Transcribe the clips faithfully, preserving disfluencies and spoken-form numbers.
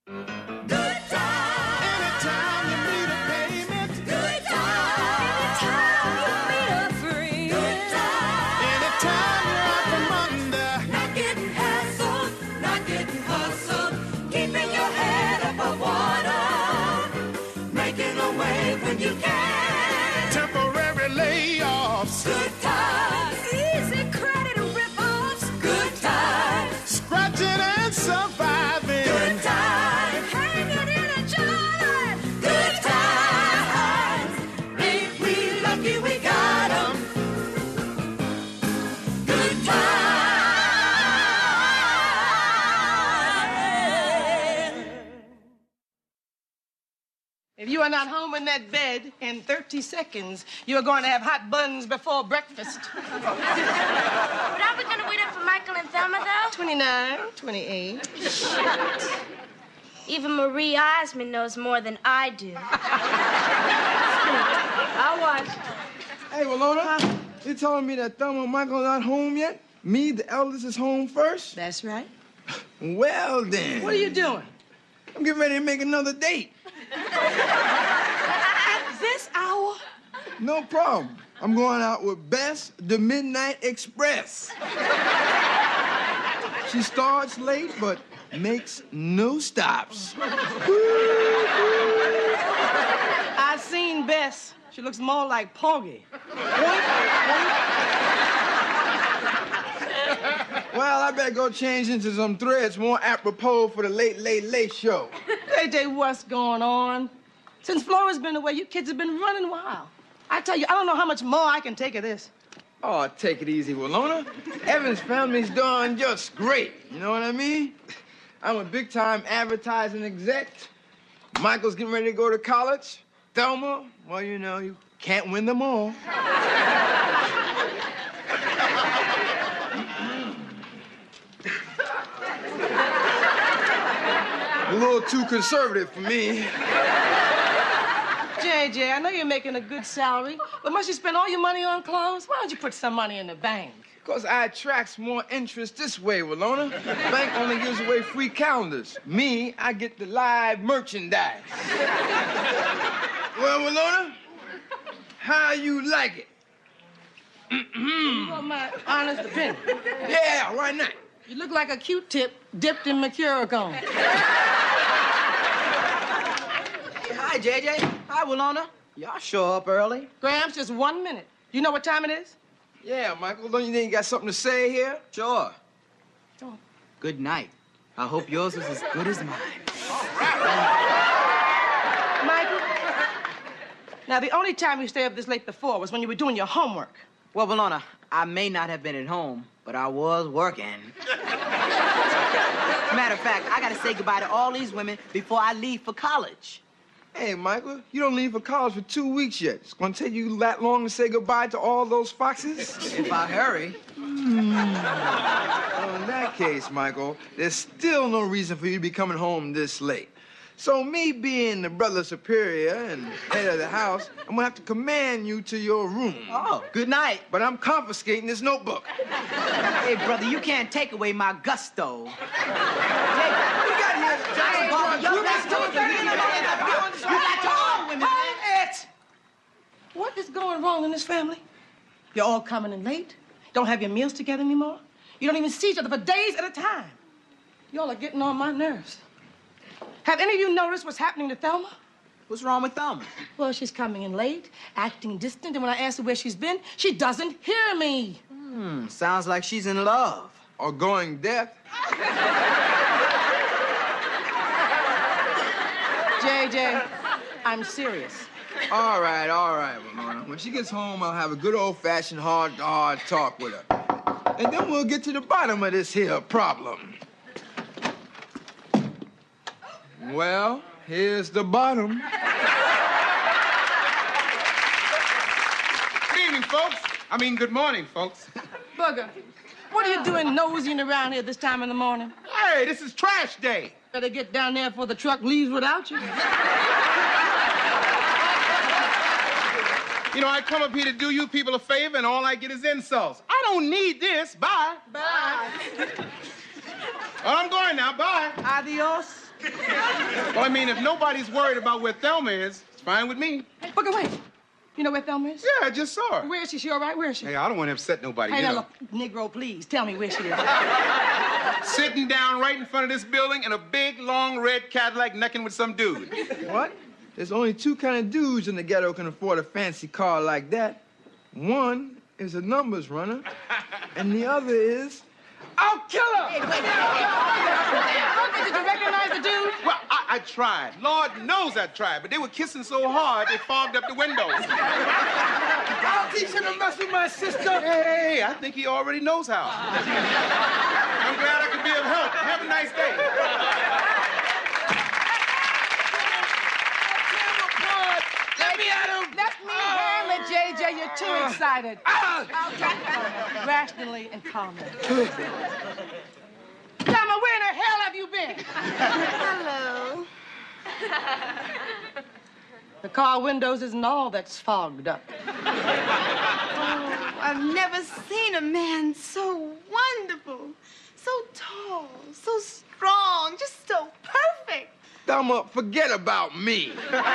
Good time. Anytime you need a payment. Good time. Anytime you meet a friend. Good time. Anytime you're out from under. Not getting hassled, not getting hustled. Keeping your head above water. Making a way when you can. Temporary layoffs. Good times. Easy credit rip-offs. Good times. Scratching and surviving. Good times. Hanging in a jar. Good times. Ain't we lucky we got 'em? Good times. If you are not home in that bed in thirty seconds, you're going to have hot buns before breakfast. But are we going to wait up for Michael and Thelma, though? twenty-nine, twenty-eight. Even Marie Osmond knows more than I do. I'll watch. Hey, Walona, you telling me that Thelma and Michael are not home yet? Me, the eldest, is home first? That's right. Well, then. What are you doing? I'm getting ready to make another date. At this hour? No problem. I'm going out with Bess, the Midnight Express. She starts late, but makes no stops. I've seen Bess. She looks more like Porgy. Well, I better go change into some threads more apropos for the Late, Late, Late show. J J, what's going on? Since Flora's been away, you kids have been running wild. I tell you, I don't know how much more I can take of this. Oh, take it easy, Walona. Evan's family's doing just great. You know what I mean? I'm a big-time advertising exec. Michael's getting ready to go to college. Thelma, well, you know, you can't win them all. A little too conservative for me. J J, I know you're making a good salary, but must you spend all your money on clothes? Why don't you put some money in the bank? Because I attracts more interest this way, Walona. The bank only gives away free calendars. Me, I get the live merchandise. Well, Walona, how you like it? You want my honest opinion? Yeah, why not? You look like a Q-tip dipped in Mercurochrome. Hi, J J. Hi, Walona. Y'all show up early. Gramps, just one minute. You know what time it is? Yeah, Michael, don't you think you got something to say here? Sure. Oh. Good night. I hope yours was as good as mine. Michael? Now, the only time you stayed up this late before was when you were doing your homework. Well, Walona, I may not have been at home, but I was working. Matter of fact, I gotta say goodbye to all these women before I leave for college. Hey, Michael, you don't leave for college for two weeks yet. It's gonna take you that long to say goodbye to all those foxes? If I hurry. Hmm. Well, in that case, Michael, there's still no reason for you to be coming home this late. So me being the brother superior and head of the house, I'm gonna have to command you to your room. Oh, good night. But I'm confiscating this notebook. Hey, brother, you can't take away my gusto. We got here. Hey, brother, you got to You got to all women. Hold it! What is going wrong in this family? You're all coming in late. Don't have your meals together anymore. You don't even see each other for days at a time. Y'all are getting on my nerves. Have any of you noticed what's happening to Thelma? What's wrong with Thelma? Well, she's coming in late, acting distant, and when I ask her where she's been, she doesn't hear me. Hmm, sounds like she's in love. Or going deaf. J J, I'm serious. All right, all right, Ramona. When she gets home, I'll have a good old-fashioned hard-to-hard talk with her. And then we'll get to the bottom of this here problem. Well, here's the bottom. Good evening, folks. I mean, good morning, folks. Booger, what are you doing nosing around here this time in the morning? Hey, this is trash day. Better get down there before the truck leaves without you. You know, I come up here to do you people a favor, and all I get is insults. I don't need this. Bye. Bye. Oh, I'm going now. Bye. Adios, Well, I mean, if nobody's worried about where Thelma is, it's fine with me. Hey, Booker, wait. You know where Thelma is? Yeah, I just saw her. Where is she? She all right? Where is she? Hey, I don't want to upset nobody, Hey, you now, know. look, Negro, please, tell me where she is. Sitting down right in front of this building in a big, long, red Cadillac necking with some dude. What? There's only two kind of dudes in the ghetto can afford a fancy car like that. One is a numbers runner, and the other is... I'll kill her! Booker, did you recognize the dude? Well, I, I tried. Lord knows I tried, but they were kissing so hard they fogged up the windows. I'll teach him to mess with my sister! Hey, I think he already knows how. I'm glad I could be of help. Have a nice day. Let me at him! Let me handle it, J J. You're too excited. Rationally and calmly. Thelma, where in the hell have you been? Hello. The car windows isn't all that's fogged up. Oh, I've never seen a man so wonderful, so tall, so strong, just so perfect. Thelma, forget about me.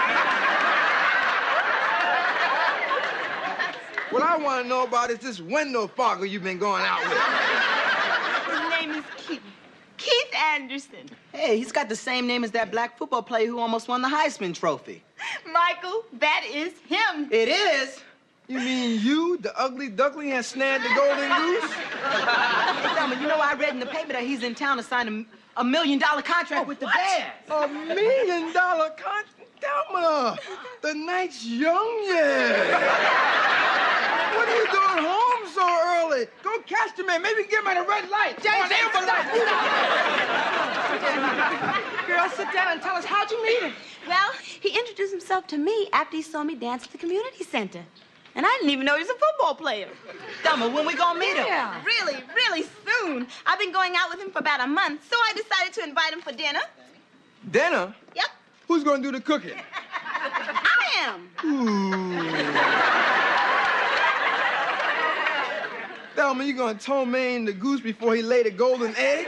What I want to know about is this window fogger you've been going out with. His name is Keith. Keith Anderson. Hey, he's got the same name as that black football player who almost won the Heisman Trophy. Michael, that is him. It is? You mean you, the ugly duckling, has snared the golden goose? Hey, Thelma, you know I read in the paper that he's in town to sign a, a million dollar contract with the Bears. A million dollar contract? Thelma, the night's young yet. What are you doing home so early? Go catch the man. Maybe get him at a red light. J J, Or an amber light. Girl, sit down and tell us, how'd you meet him? Well, he introduced himself to me after he saw me dance at the community center. And I didn't even know he was a football player. Thelma, when we gonna meet him? Yeah. Really, really soon. I've been going out with him for about a month, so I decided to invite him for dinner. Dinner? Yep, Who's gonna do the cooking? I am. Thelma, you gonna ptomaine the goose before he lay the golden eggs?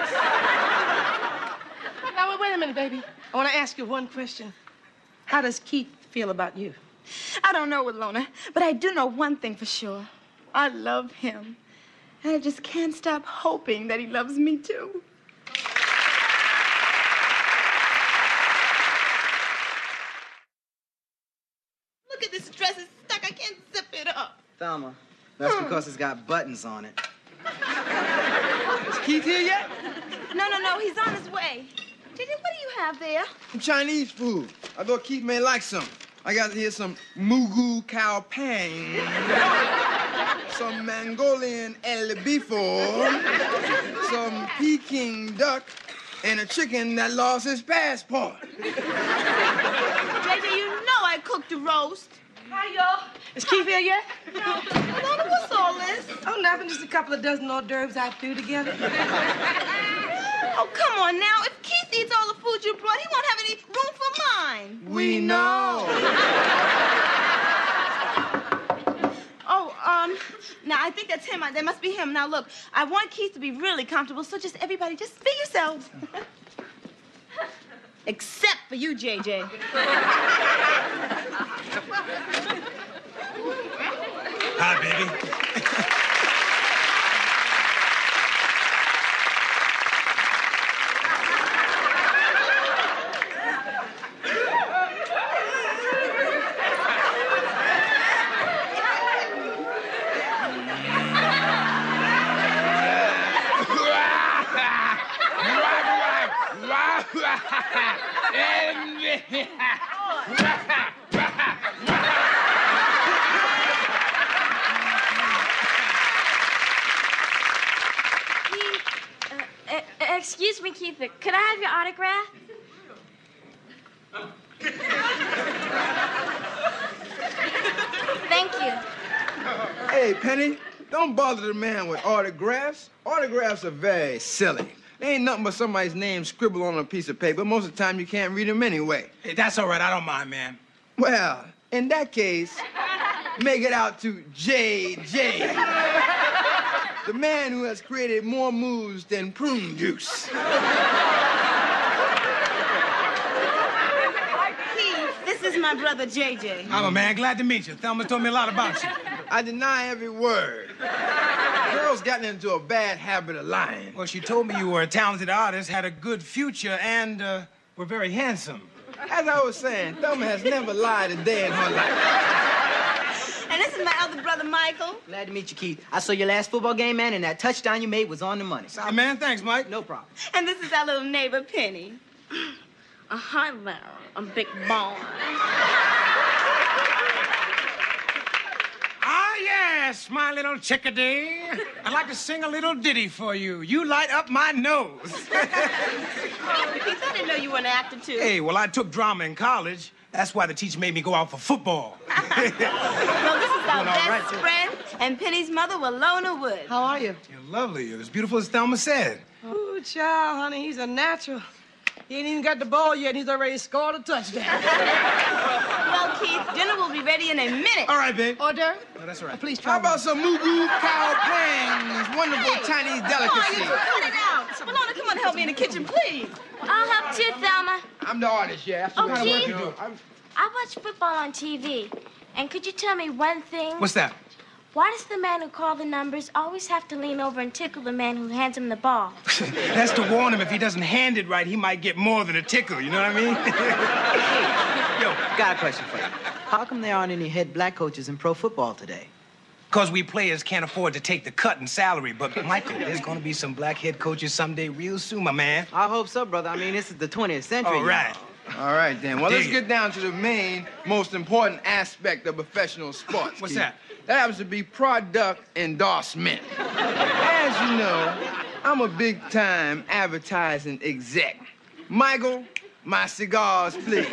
Now, wait, wait a minute, baby. I want to ask you one question. How does Keith feel about you? I don't know, Wilona, but I do know one thing for sure. I love him. And I just can't stop hoping that he loves me, too. Look at this dress. It's stuck. I can't zip it up. Thelma, that's because it's got buttons on it. Is Keith here yet? No, no, no. He's on his way. J J, what do you have there? Some Chinese food. I thought Keith may like some. I got here some mugu cow pang, some Mongolian el bifo, some Peking duck, and a chicken that lost his passport. J J, you know I cooked a roast. Hi, y'all. Is Keith here yet? No. Wilona, what's all this? Oh, nothing. Just a couple of dozen hors d'oeuvres I threw together. Oh, come on now. If Keith eats all the food you brought, he won't have any room for mine. We know. Oh, um, now I think that's him. That must be him. Now, look, I want Keith to be really comfortable, so just everybody, just be yourselves. Except for you, J J. Hi, baby. Excuse me, Keith. Could I have your autograph? Thank you. Hey, Penny, don't bother the man with autographs. Autographs are very silly. They ain't nothing but somebody's name scribbled on a piece of paper. Most of the time, you can't read them anyway. Hey, that's all right. I don't mind, man. Well, in that case, make it out to J J. The man who has created more moves than prune juice. my brother, J J. I'm a man. Glad to meet you. Thelma told me a lot about you. I deny every word. Girls gotten into a bad habit of lying. Well, she told me you were a talented artist, had a good future, and uh, were very handsome. As I was saying, Thelma has never lied a day in her life. And this is my other brother, Michael. Glad to meet you, Keith. I saw your last football game, man, and that touchdown you made was on the money. Sorry, man. Thanks, Mike. No problem. And this is our little neighbor, Penny. Uh, hi there, a big ball. Ah, yes, my little chickadee. I'd like to sing a little ditty for you. You light up my nose. Oh, Keith, I didn't know you were an actor, too. Hey, well, I took drama in college. That's why the teacher made me go out for football. Well, this is our Doing all best right, too. friend, and Penny's mother, Walona Wood. How are you? You're lovely. You're as beautiful as Thelma said. Ooh, child, honey, he's a natural. He ain't even got the ball yet, and he's already scored a touchdown. Well, Keith, dinner will be ready in a minute. All right, babe. Hors d'oeuvre? No, that's all right. Please try How about some mugu cow pangs? Wonderful Hey, Chinese Come on, delicacy. you cut it out. Walona, come on, help me in the kitchen, please. I'll help too, Thelma. I'm the artist, yeah. That's the Oh, kind of work Keith? you do. I'm- I watch football on T V. And could you tell me one thing? What's that? Why does the man who called the numbers always have to lean over and tickle the man who hands him the ball? That's to warn him if he doesn't hand it right, he might get more than a tickle. You know what I mean? Yo, Got a question for you. How come there aren't any head black coaches in pro football today? because we players can't afford to take the cut in salary. But, Michael, there's going to be some black head coaches someday real soon, my man. I hope so, brother. I mean, this is the twentieth century. All right. All right, then. Well, Dig let's it. get down to the main, most important aspect of professional sports. What's Keith. that? That happens to be product endorsement. As you know, I'm a big-time advertising exec. Michael, my cigars, please.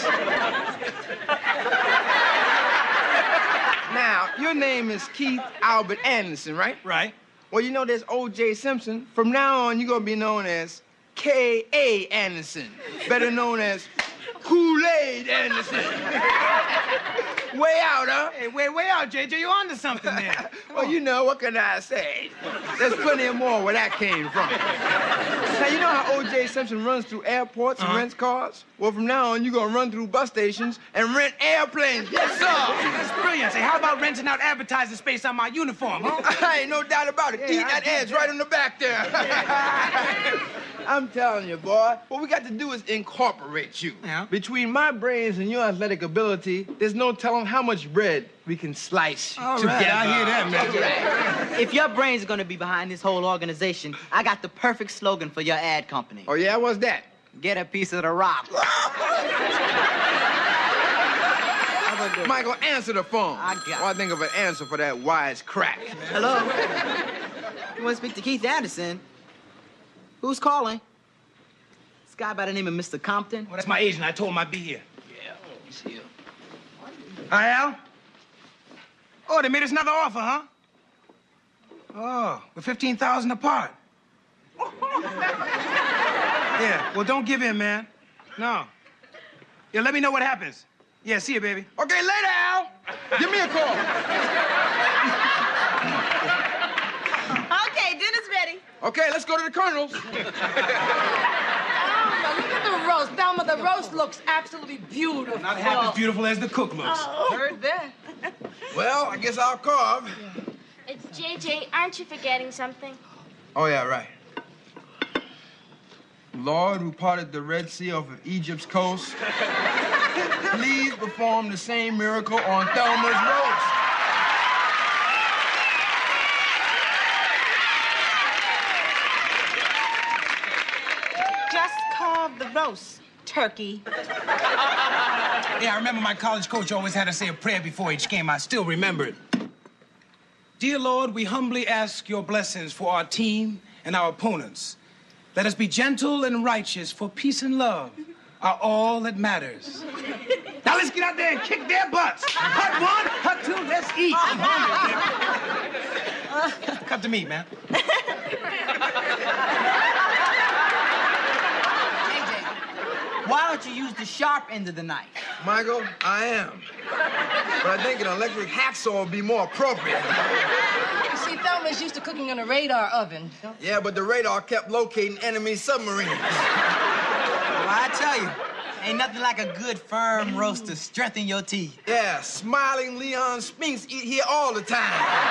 Now, your name is Keith Albert Anderson, right? Right. Well, you know there's O J Simpson. From now on, you're gonna be known as K A Anderson, better known as Kool-Aid Anderson. Way out, huh? Hey, wait, way out, J J. You're onto something there. Well, you know, what can I say? There's plenty more where that came from. Now, you know how O J Simpson runs through airports and Uh-huh. rents cars? Well, from now on, you're gonna run through bus stations and rent airplanes. Yes, sir. That's brilliant. Say, how about renting out advertising space on my uniform, huh? I ain't no doubt about it. Eat that edge right on the back there. I'm telling you, boy, what we got to do is incorporate you. Yeah. Between my brains and your athletic ability, there's no telling how much bread we can slice All together. right, I hear that, man. If your brain's gonna be behind this whole organization, I got the perfect slogan for your ad company. Oh, yeah? What's that? Get a piece of the rock. Michael, answer the phone. I got it. While I think of an answer for that wise crack. Hello? You want to speak to Keith Anderson? Who's calling? This guy by the name of Mister Compton. Well, that's my agent. I told him I'd be here. Yeah, he's here. Hi, Al? Oh, they made us another offer, huh? Oh, we're fifteen thousand apart. Yeah, well, don't give in, man. No. Yeah, let me know what happens. Yeah, see you, baby. Okay, later, Al. Give me a call. Okay, dinner's ready. Okay, let's go to the Colonel's. Oh, look at the roast. Thelma, the roast looks absolutely beautiful. Not half as beautiful as the cook looks. Heard that. Well, I guess I'll carve. It's J J. Aren't you forgetting something? Oh, yeah, right. Lord, who parted the Red Sea off of Egypt's coast, please perform the same miracle on Thelma's roast. Just carve the roast, turkey. Yeah, I remember my college coach always had to say a prayer before each game. I still remember it. Dear Lord, we humbly ask your blessings for our team and our opponents. Let us be gentle and righteous, for peace and love are all that matters. Now let's get out there and kick their butts. Hut one, hut two, let's eat. I'm hungry, baby. Cut the meat, man. Why don't you use the sharp end of the knife? Michael, I am. But I think an electric hacksaw would be more appropriate. You see, Thelma's used to cooking in a radar oven. Yeah, but the radar kept locating enemy submarines. Well, I tell you, Ain't nothing like a good, firm roast to strengthen your teeth. Yeah, smiling Leon Spinks eat here all the time.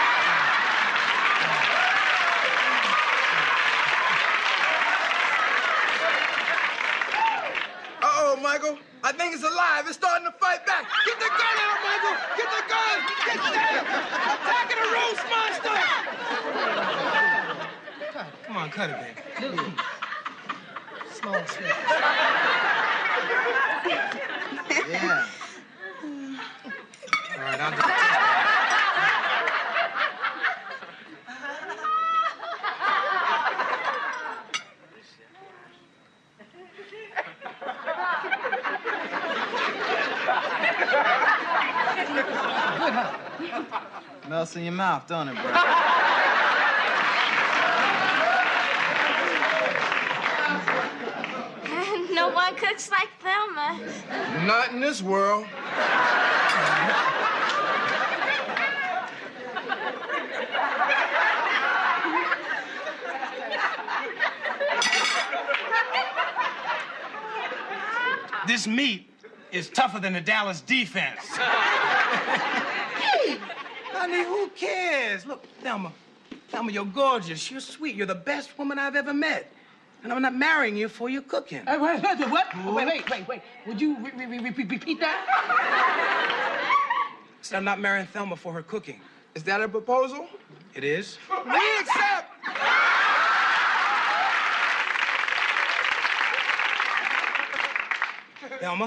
Uh-oh, Michael. I think it's alive. It's starting to fight back. Get the gun out, Michael. Get the gun. Get that. Attacking the roast monster. Come on, cut it, baby. Small step. Yeah. All right, I'll do it. Melts in your mouth, don't it, bro? No one cooks like Thelma. Not in this world. This meat is tougher than the Dallas defense. Honey, who cares? Look, Thelma, Thelma, you're gorgeous. You're sweet. You're the best woman I've ever met. And I'm not marrying you for your cooking. Hey, wait, wait, what? Wait, wait, wait, wait. Would you re re re re repeat that? So I'm not marrying Thelma for her cooking. Is that a proposal? It is? We accept. Thelma?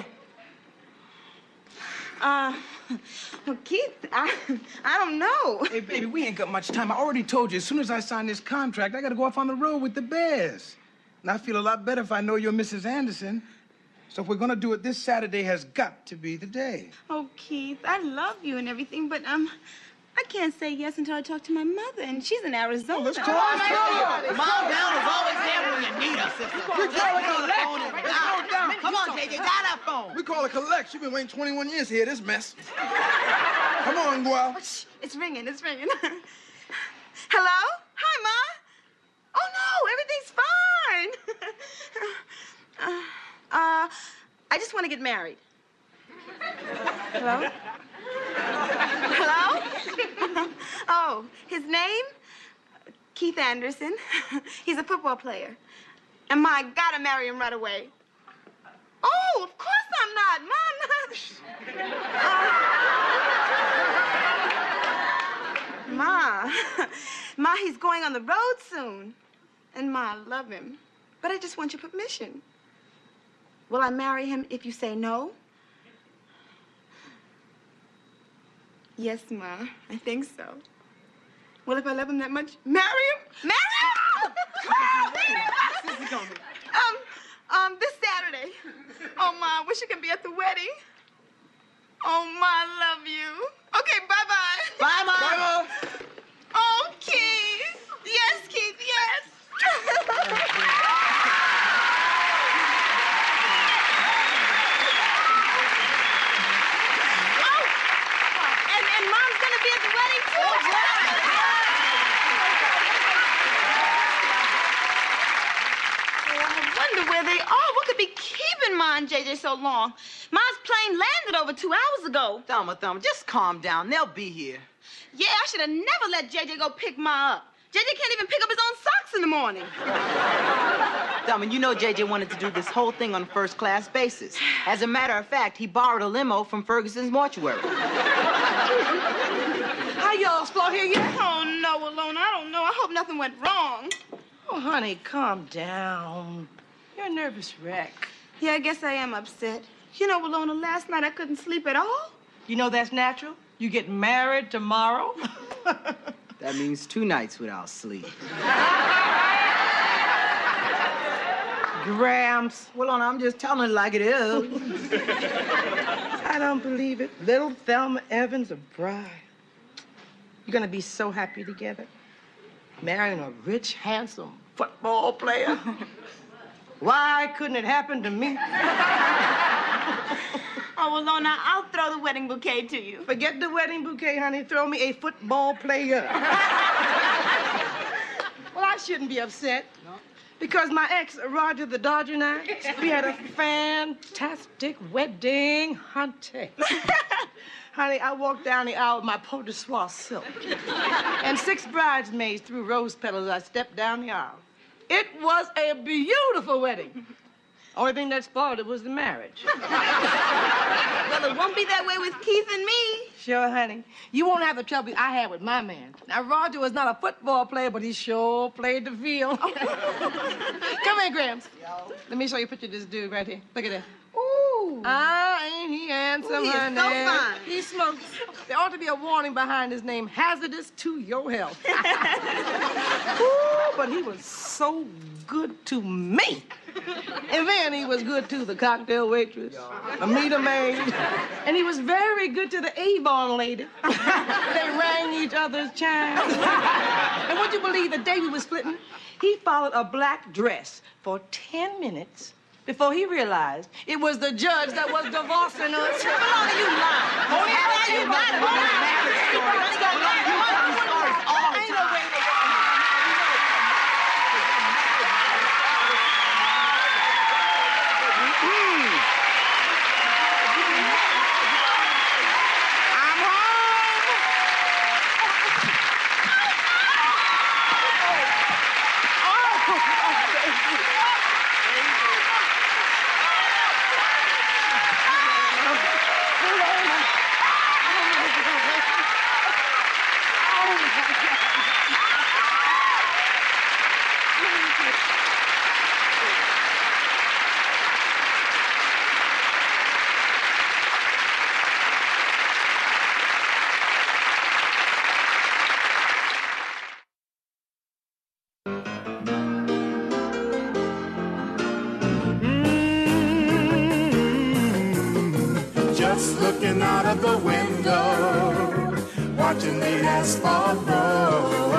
Uh, well, Keith, I, I don't know. Hey, baby, we ain't got much time. I already told you, as soon as I sign this contract, I gotta go off on the road with the Bears. And I feel a lot better if I know you're Missus Anderson. So if we're gonna do it, this Saturday has got to be the day. Oh, Keith, I love you and everything, but, um, I can't say yes until I talk to my mother, and she's in Arizona. Let's call her. Mom down is always there when you need her, sister. We call her collect. Let's go down. Come on, J J, dial that phone. We call her collect. She's been waiting twenty-one years to hear this mess. Come on, Gual. Shh, it's ringing, it's ringing. Hello? Hi, Ma. Oh, no, everything's fine. uh, uh, I just want to get married. Hello? Hello? Oh, his name? Keith Anderson. He's a football player. And Ma, I gotta marry him right away. Oh, of course I'm not. Mom, not. Uh, Ma, Ma, he's going on the road soon. And Ma, I love him. But I just want your permission. Will I marry him if you say no? Yes, Ma, I think so. Well, if I love him that much, marry him? Marry him! um, um, this Saturday. Oh, Ma, I wish I could be at the wedding. Oh, Ma, I love you. Okay, bye-bye. Bye, Mom. Bye, Mom. Oh, Keith. Yes, Keith, yes. Where they are. What could be keeping Ma and J J so long? Ma's plane landed over two hours ago. Thelma, Thelma, just calm down. They'll be here. Yeah, I should have never let J J go pick Ma up. J J can't even pick up his own socks in the morning. Thelma, you know J J wanted to do this whole thing on a first-class basis. As a matter of fact, he borrowed a limo from Ferguson's mortuary. How y'all still here yet? Oh, no, Alona, I don't know. I hope nothing went wrong. Oh, honey, calm down. You're a nervous wreck. Yeah, I guess I am upset. You know, Alona, last night I couldn't sleep at all. You know that's natural? You get married tomorrow. That means two nights without sleep. Gramps. Well, I'm just telling it like it is. I don't believe it. Little Thelma Evans, a bride. You're gonna be so happy together. Marrying a rich, handsome football player. Why couldn't it happen to me? Oh, Alona, I'll throw the wedding bouquet to you. Forget the wedding bouquet, honey. Throw me a football player. Well, I shouldn't be upset. No. Because my ex, Roger the Dodger, and I, we had a fantastic wedding, honey. Honey, I walked down the aisle with my pot de soie silk. And six bridesmaids threw rose petals as I stepped down the aisle. It was a beautiful wedding. Only thing that spoiled it was the marriage. Well, it won't be that way with Keith and me. Sure, honey. You won't have the trouble I had with my man. Now, Roger was not a football player, but he sure played the field. Come here, Gramps. Let me show you a picture of this dude right here. Look at that. Ooh. Ah, ain't he handsome, Ooh, he is honey? so fine. He smokes. There ought to be a warning behind his name, hazardous to your health. Ooh, but he was so good to me. And then he was good to the cocktail waitress, the meter maid, and he was very good to the Avon lady. They rang each other's chimes. And would you believe the day we were splitting, he followed a black dress for ten minutes before he realized it was the judge that was divorcing us. Maloney, you lie. Oh, yeah, you lie. Ain't no way to Just looking out of the window, watching the asphalt roll.